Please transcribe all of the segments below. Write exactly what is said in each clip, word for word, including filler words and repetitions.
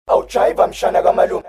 au chaiva mshana kama lu.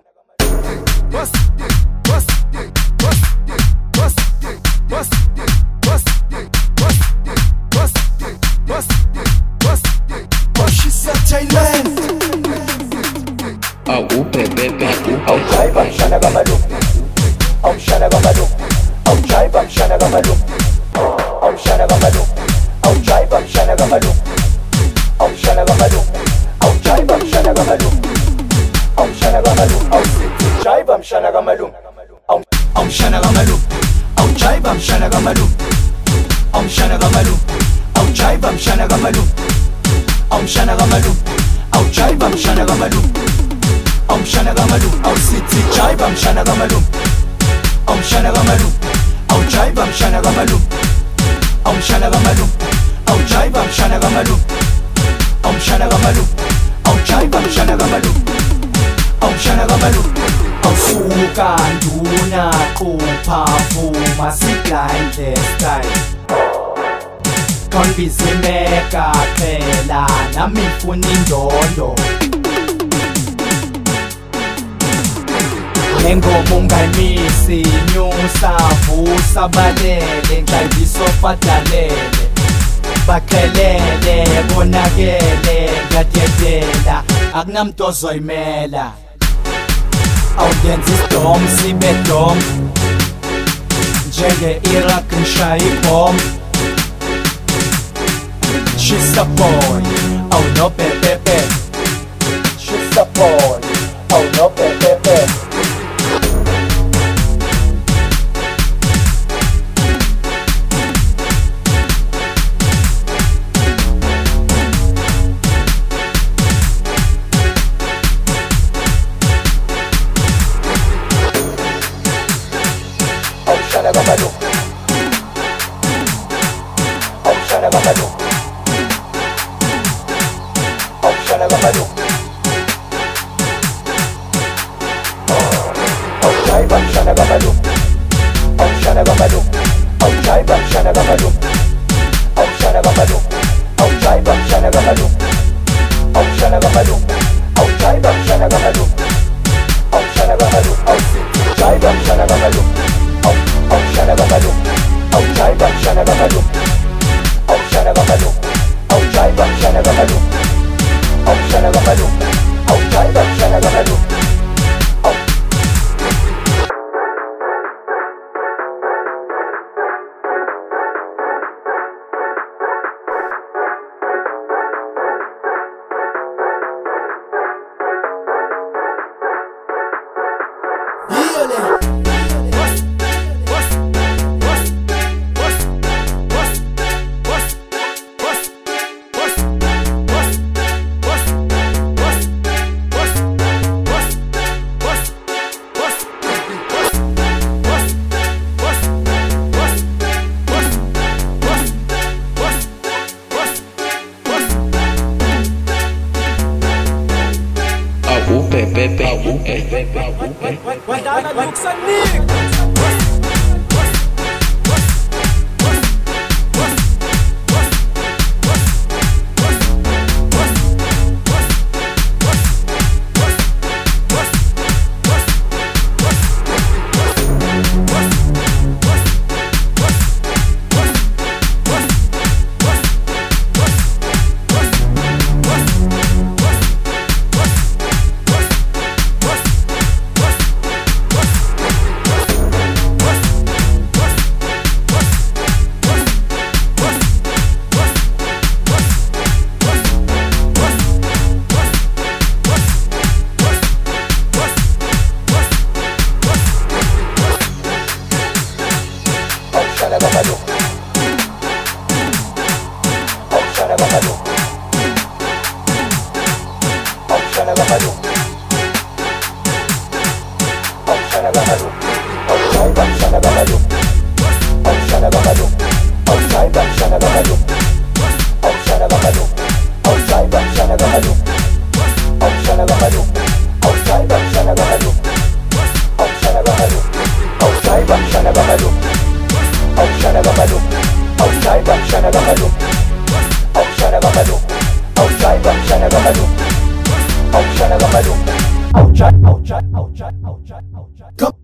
Au pepepe, au chaiva mshana kama lu. Au mshana kama lu. Au chaiva mshana kama lu. Au mshana kama lu. Au chaiva mshana kama lu. Au mshana kama lu. Au chaiva mshana kama lu. Au mshana kama lu. Au chaiva mshana kama lu. Au au mshana kama lu. Au chaiva mshana kama lu. Au mshana kama lu. Au chaiva mshana kama lu. Au mshana kama lu. Au chaiva mshana kama lu. Au mshana kama lu. Au city chaiva mshana kama lu. Au mshana kama lu. Au chaiva mshana kama lu. Au mshana kama lu. Au chaiva mshana kama lu. Au mshana kama lu. Au chaiva mshana kama lu. Au mshana kama lu. Au suka nduna kuphafuma siblinde style Konbizimeka phela nami ngifuna indondo Lengoma ungayimisi nyusa vusa balele ngaybiso fadalele Bakhelele bonakele ngadedela akunamntu ozoyimela Audience isdom sibe dom Njenge Iraq ngishaya ibomb She's a boy, oh no pepepe She's a boy, oh no pepepe Shana kama lu. Au shana kama lu. Au shana kama lu. Au chaiva shana kama lu. Au shana kama lu. Au chaiva shana kama lu. Au shana kama lu. Au chaiva shana kama lu. Au shana kama lu. Au chaiva shana kama lu. Au shana kama lu. Au chaiva shana kama lu. Au au shana kama lu. Au chaiva shana kama lu. Au shana kama lu. Au chaiva shana kama lu. Au shana kama lu. Au chaiva shana kama lu. Au pepepe, pepepe. When Dana looks at me Outside, I'm trying to go. Outside, gamalu. Ouch, ouch, ouch, ouch, ouch, ouch.